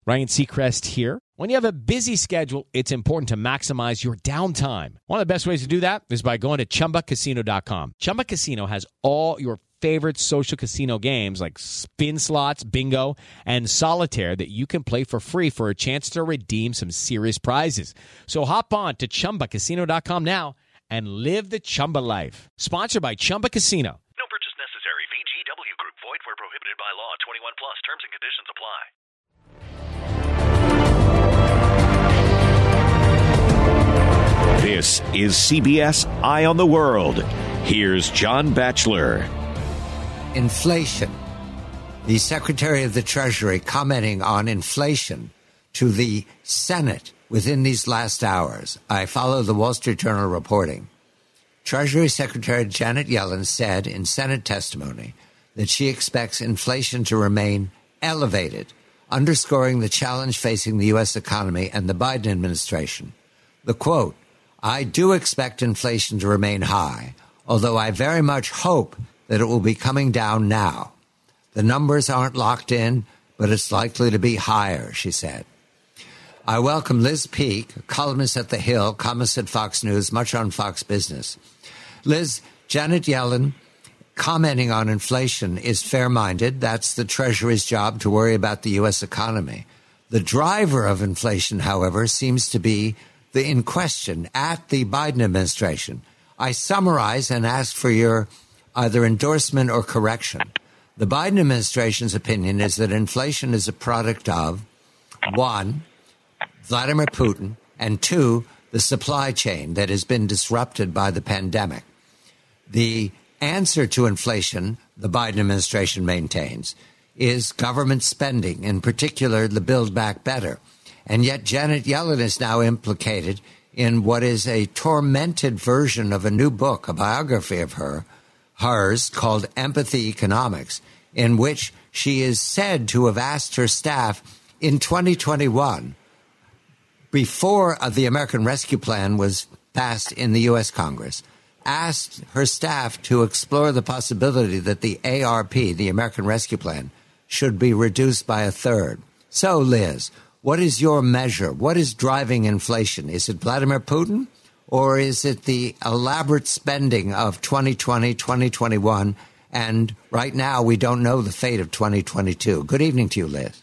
Ryan Seacrest here. When you have a busy schedule, it's important to maximize your downtime. One of the best ways to do that is by going to ChumbaCasino.com. Chumba Casino has all your favorite social casino games like spin slots, bingo, and solitaire that you can play for free for a chance to redeem some serious prizes. So hop on to ChumbaCasino.com now and live the Chumba life. Sponsored by Chumba Casino. No purchase necessary. VGW Group. Void where prohibited by law. 21 plus. Terms and conditions apply. This is CBS Eye on the World. Here's John Batchelor. Inflation. The Secretary of the Treasury commenting on inflation to the Senate within these last hours. I follow the Wall Street Journal reporting. Treasury Secretary Janet Yellen said in Senate testimony that she expects inflation to remain elevated, underscoring the challenge facing the U.S. economy and the Biden administration. The quote, "I do expect inflation to remain high, although I very much hope that it will be coming down now. The numbers aren't locked in, but it's likely to be higher," she said. I welcome Liz Peek, columnist at The Hill, columnist at Fox News, much on Fox Business. Liz, Janet Yellen commenting on inflation is fair-minded. That's the Treasury's job, to worry about the U.S. economy. The driver of inflation, however, seems to be the in question at the Biden administration. I summarize and ask for your either endorsement or correction. The Biden administration's opinion is that inflation is a product of, one, Vladimir Putin, and two, the supply chain that has been disrupted by the pandemic. The answer to inflation, the Biden administration maintains, is government spending, in particular the Build Back Better. And yet Janet Yellen is now implicated in what is a tormented version of a new book, a biography of hers, called Empathy Economics, in which she is said to have asked her staff in 2021, before the American Rescue Plan was passed in the U.S. Congress, asked her staff to explore the possibility that the ARP, the American Rescue Plan, should be reduced by a third. So, Liz, what is your measure? What is driving inflation? Is it Vladimir Putin, or is it the elaborate spending of 2020, 2021, and right now we don't know the fate of 2022? Good evening to you, Liz.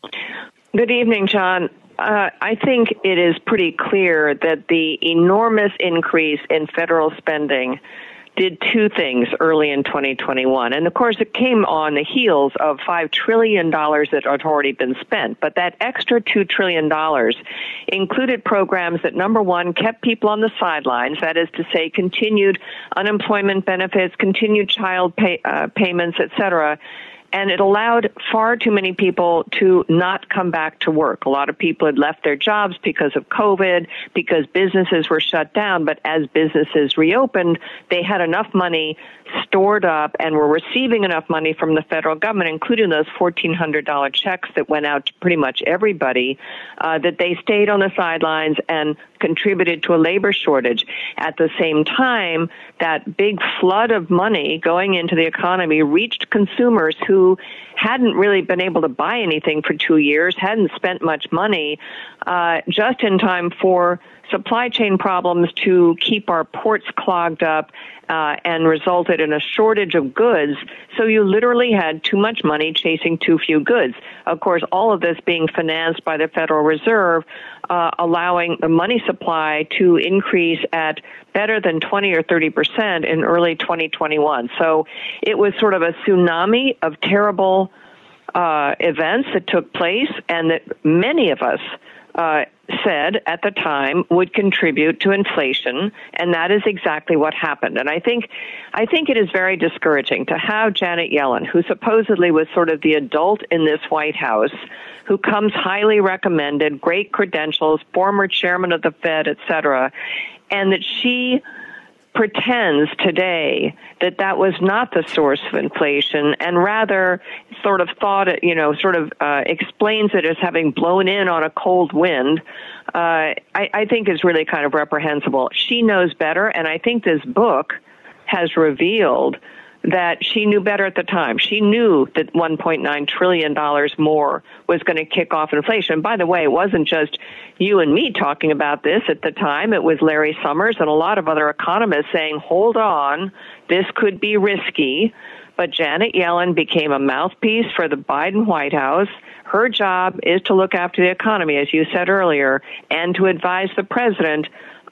Good evening, John. I think it is pretty clear that the enormous increase in federal spending did two things early in 2021. And, of course, it came on the heels of $5 trillion that had already been spent. But that extra $2 trillion included programs that, number one, kept people on the sidelines, that is to say, continued unemployment benefits, continued child payments, et cetera. And it allowed far too many people to not come back to work. A lot of people had left their jobs because of COVID, because businesses were shut down. But as businesses reopened, they had enough money stored up and were receiving enough money from the federal government, including those $1,400 checks that went out to pretty much everybody, that they stayed on the sidelines and contributed to a labor shortage. At the same time, that big flood of money going into the economy reached consumers who hadn't really been able to buy anything for 2 years, hadn't spent much money, just in time for supply chain problems to keep our ports clogged up and resulted in a shortage of goods. So you literally had too much money chasing too few goods. Of course, all of this being financed by the Federal Reserve, allowing the money supply to increase at better than 20 or 30% in early 2021. So it was sort of a tsunami of terrible events that took place and that many of us said at the time would contribute to inflation, and that is exactly what happened. And I think it is very discouraging to have Janet Yellen, who supposedly was sort of the adult in this White House, who comes highly recommended, great credentials, former chairman of the Fed, et cetera, and that she pretends today that that was not the source of inflation and rather sort of thought it, explains it as having blown in on a cold wind, I think is really kind of reprehensible. She knows better, and I think this book has revealed that she knew better at the time. She knew that $1.9 trillion more was going to kick off inflation. By the way, it wasn't just you and me talking about this at the time. It was Larry Summers and a lot of other economists saying, hold on, this could be risky. But Janet Yellen became a mouthpiece for the Biden White House. Her job is to look after the economy, as you said earlier, and to advise the president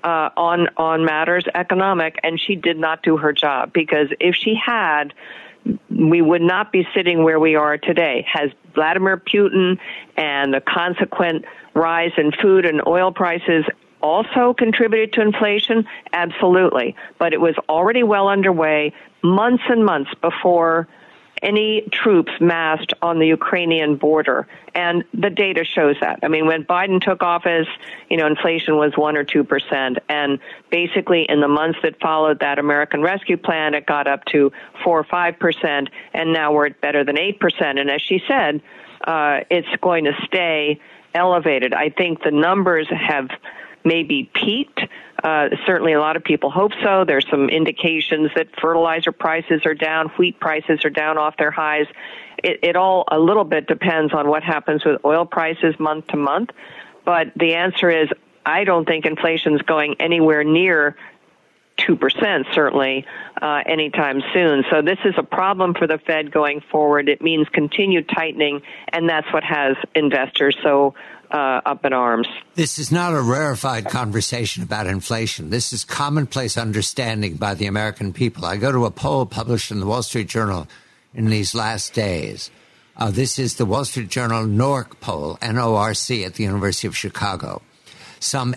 on matters economic, and she did not do her job, because if she had, we would not be sitting where we are today. Has Vladimir Putin and the consequent rise in food and oil prices also contributed to inflation? Absolutely. But it was already well underway months and months before any troops massed on the Ukrainian border. And the data shows that. I mean, when Biden took office, inflation was 1 or 2%. And basically in the months that followed that American Rescue Plan, it got up to 4 or 5%. And now we're at better than 8%. And as she said, it's going to stay elevated. I think the numbers have maybe peaked. Certainly a lot of people hope so. There's some indications that fertilizer prices are down, wheat prices are down off their highs. It all a little bit depends on what happens with oil prices month to month. But the answer is, I don't think inflation's going anywhere near 2%, certainly, anytime soon. So this is a problem for the Fed going forward. It means continued tightening, and that's what has investors so up in arms. This is not a rarefied conversation about inflation. This is commonplace understanding by the American people. I go to a poll published in the Wall Street Journal in these last days. This is the Wall Street Journal NORC poll, N-O-R-C, at the University of Chicago. Some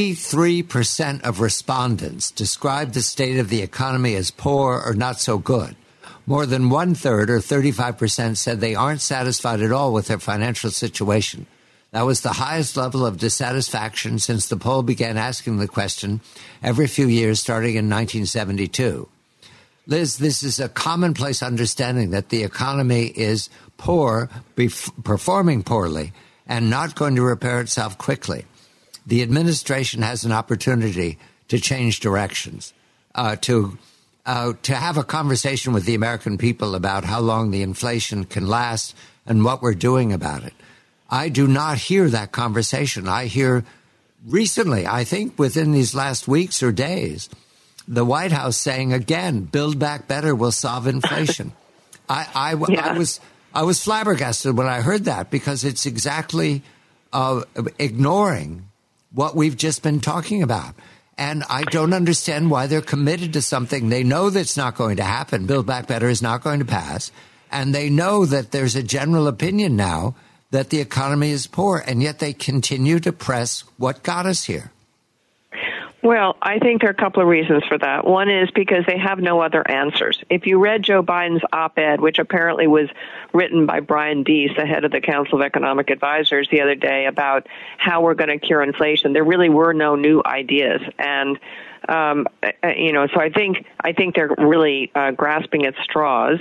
83% of respondents described the state of the economy as poor or not so good. More than one-third, or 35%, said they aren't satisfied at all with their financial situation. That was the highest level of dissatisfaction since the poll began asking the question every few years, starting in 1972. Liz, this is a commonplace understanding that the economy is poor, performing poorly, and not going to repair itself quickly. The administration has an opportunity to change directions, to have a conversation with the American people about how long the inflation can last and what we're doing about it. I do not hear that conversation. I hear recently, I think within these last weeks or days, the White House saying again, Build Back Better will solve inflation. I was flabbergasted when I heard that, because it's exactly ignoring what we've just been talking about. And I don't understand why they're committed to something. They know that's not going to happen. Build Back Better is not going to pass. And they know that there's a general opinion now that the economy is poor, and yet they continue to press what got us here. Well, I think there are a couple of reasons for that. One is because they have no other answers. If you read Joe Biden's op-ed, which apparently was written by Brian Deese, the head of the Council of Economic Advisors, the other day about how we're going to cure inflation, there really were no new ideas. And so I think they're really grasping at straws.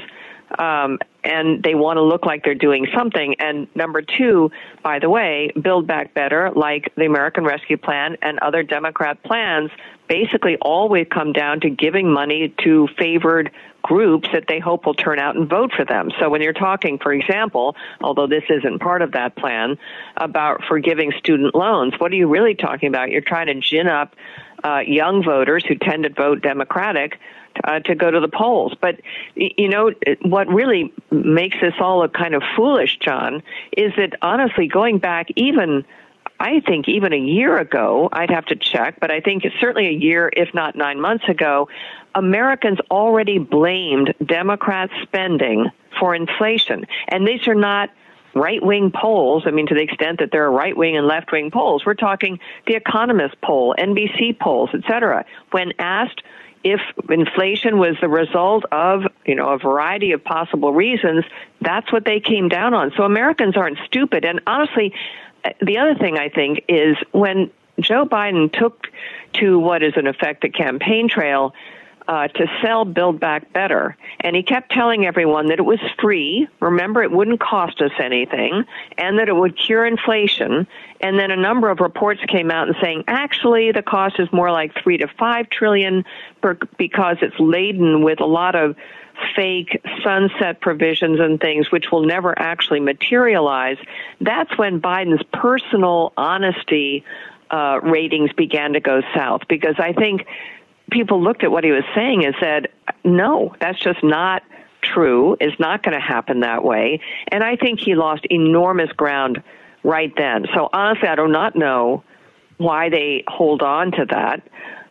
And they want to look like they're doing something. And number two, by the way, Build Back Better, like the American Rescue Plan and other Democrat plans, basically always come down to giving money to favored groups that they hope will turn out and vote for them. So when you're talking, for example, although this isn't part of that plan, about forgiving student loans, what are you really talking about? You're trying to gin up young voters who tend to vote Democratic to go to the polls. But, what really makes this all look kind of foolish, John, is that honestly, going back I think even a year ago, I'd have to check, but I think it's certainly a year, if not 9 months ago, Americans already blamed Democrat spending for inflation. And these are not right-wing polls. I mean, to the extent that there are right-wing and left-wing polls, we're talking The Economist poll, NBC polls, et cetera. When asked if inflation was the result of, a variety of possible reasons, that's what they came down on. So Americans aren't stupid. And honestly, the other thing I think is when Joe Biden took to what is in effect a campaign trail to sell Build Back Better, and he kept telling everyone that it was free, remember it wouldn't cost us anything, and that it would cure inflation, and then a number of reports came out and saying actually the cost is more like $3 to $5 trillion because it's laden with a lot of fake sunset provisions and things which will never actually materialize, that's when Biden's personal honesty ratings began to go south, because I think people looked at what he was saying and said, no, that's just not true. It's not going to happen that way. And I think he lost enormous ground right then. So honestly, I do not know why they hold on to that.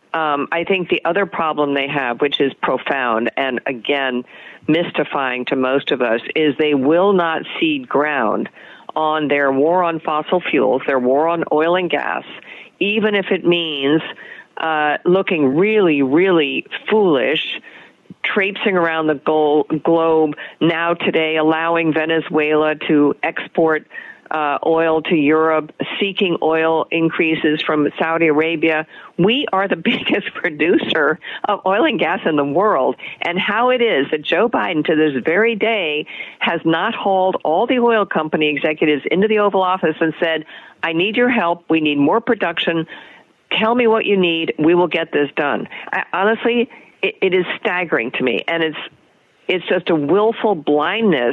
I think the other problem they have, which is profound and, again, mystifying to most of us, is they will not cede ground on their war on fossil fuels, their war on oil and gas, even if it means looking really, really foolish, traipsing around the globe now today, allowing Venezuela to export oil to Europe, seeking oil increases from Saudi Arabia. We are the biggest producer of oil and gas in the world. And how it is that Joe Biden, to this very day, has not hauled all the oil company executives into the Oval Office and said, I need your help. We need more production. Tell me what you need. We will get this done. Honestly, it is staggering to me. And it's just a willful blindness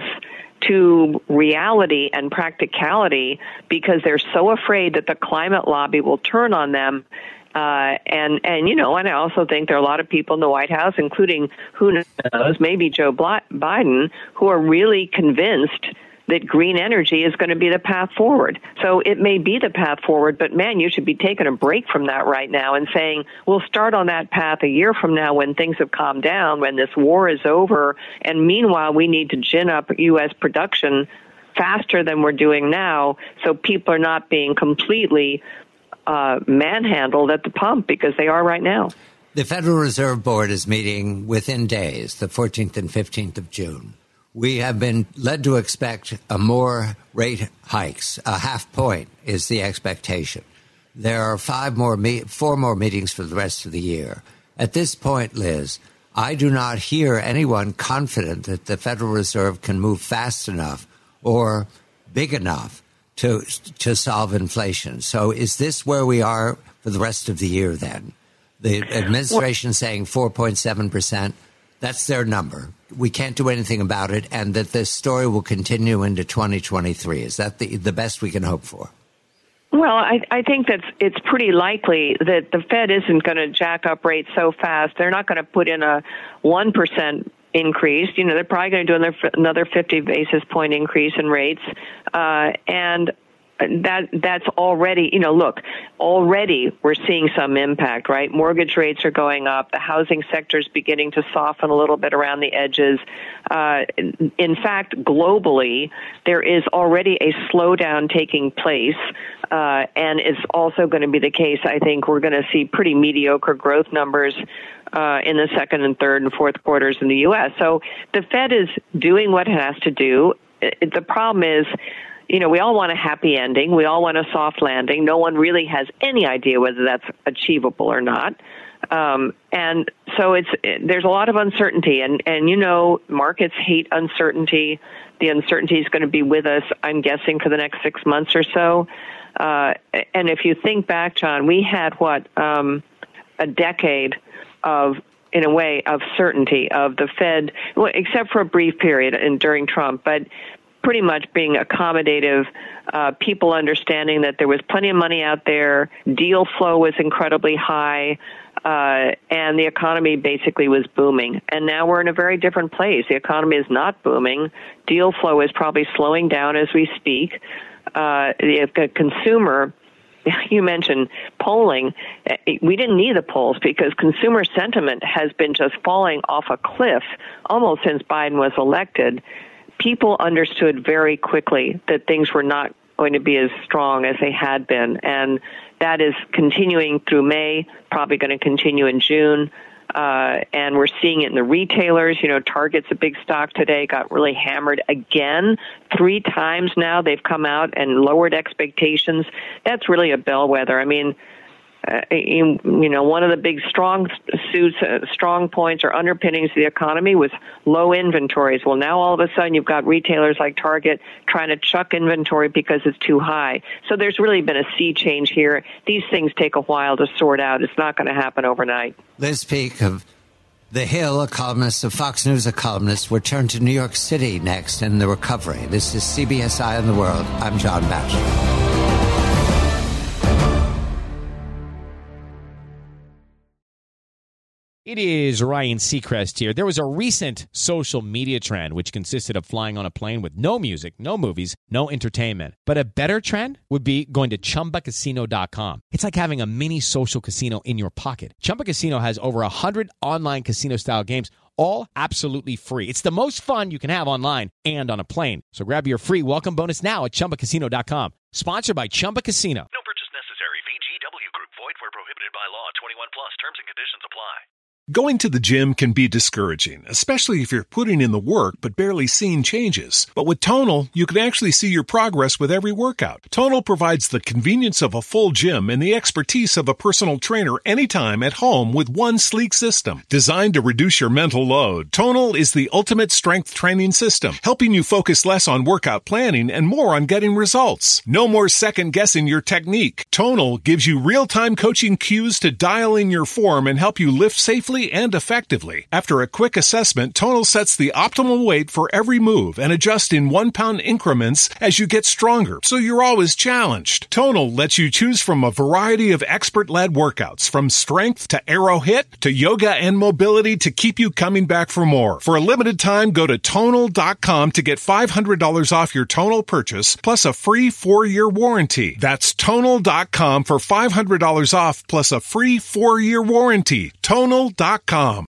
to reality and practicality, because they're so afraid that the climate lobby will turn on them. And I also think there are a lot of people in the White House, including, who knows, maybe Joe Biden, who are really convinced that green energy is going to be the path forward. So it may be the path forward, but man, you should be taking a break from that right now and saying, we'll start on that path a year from now when things have calmed down, when this war is over. And meanwhile, we need to gin up U.S. production faster than we're doing now, so people are not being completely manhandled at the pump, because they are right now. The Federal Reserve Board is meeting within days, the 14th and 15th of June. We have been led to expect more rate hikes. A half point is the expectation. There are four more meetings for the rest of the year. At this point, Liz, I do not hear anyone confident that the Federal Reserve can move fast enough or big enough to solve inflation. So is this where we are for the rest of the year then? The administration saying 4.7%. That's their number. We can't do anything about it, and that this story will continue into 2023. Is that the best we can hope for? Well, I think that it's pretty likely that the Fed isn't going to jack up rates so fast. They're not going to put in a 1% increase. They're probably going to do another 50 basis point increase in rates. And that's already, look, already we're seeing some impact, right? Mortgage rates are going up. The housing sector is beginning to soften a little bit around the edges. In fact, globally, there is already a slowdown taking place. And it's also going to be the case, I think, we're going to see pretty mediocre growth numbers in the second and third and fourth quarters in the U.S. So the Fed is doing what it has to do. The problem is, we all want a happy ending. We all want a soft landing. No one really has any idea whether that's achievable or not. And so there's a lot of uncertainty. And markets hate uncertainty. The uncertainty is going to be with us, I'm guessing, for the next 6 months or so. And if you think back, John, we had a decade of, in a way, of certainty of the Fed, well, except for a brief period during Trump, but pretty much being accommodative, people understanding that there was plenty of money out there, deal flow was incredibly high, and the economy basically was booming. And now we're in a very different place. The economy is not booming. Deal flow is probably slowing down as we speak. The consumer, you mentioned polling. We didn't need the polls because consumer sentiment has been just falling off a cliff almost since Biden was elected. People understood very quickly that things were not going to be as strong as they had been. And that is continuing through May, probably going to continue in June. And we're seeing it in the retailers. Target's a big stock today, got really hammered again. 3 times now they've come out and lowered expectations. That's really a bellwether. I mean, one of the big strong points or underpinnings of the economy was low inventories. Well, now all of a sudden you've got retailers like Target trying to chuck inventory because it's too high. So there's really been a sea change here. These things take a while to sort out. It's not going to happen overnight. Liz Peek of The Hill, a columnist, of Fox News, a columnist, will turn to New York City next in the recovery. This is CBS Eye on the World. I'm John Batchelor. It is Ryan Seacrest here. There was a recent social media trend which consisted of flying on a plane with no music, no movies, no entertainment. But a better trend would be going to ChumbaCasino.com. It's like having a mini social casino in your pocket. Chumba Casino has over 100 online casino-style games, all absolutely free. It's the most fun you can have online and on a plane. So grab your free welcome bonus now at ChumbaCasino.com. Sponsored by Chumba Casino. No purchase necessary. VGW Group. Void where prohibited by law. 21 plus. Terms and conditions apply. Going to the gym can be discouraging, especially if you're putting in the work but barely seeing changes. But with Tonal, you can actually see your progress with every workout. Tonal provides the convenience of a full gym and the expertise of a personal trainer anytime at home with one sleek system. Designed to reduce your mental load, Tonal is the ultimate strength training system, helping you focus less on workout planning and more on getting results. No more second-guessing your technique. Tonal gives you real-time coaching cues to dial in your form and help you lift safely and effectively. After a quick assessment, Tonal sets the optimal weight for every move and adjusts in 1 pound increments as you get stronger, so you're always challenged. Tonal lets you choose from a variety of expert-led workouts, from strength to aero hit to yoga and mobility, to keep you coming back for more. For a limited time, go to Tonal.com to get $500 off your Tonal purchase, plus a free 4-year warranty. That's Tonal.com for $500 off, plus a free 4-year warranty. Tonal.com.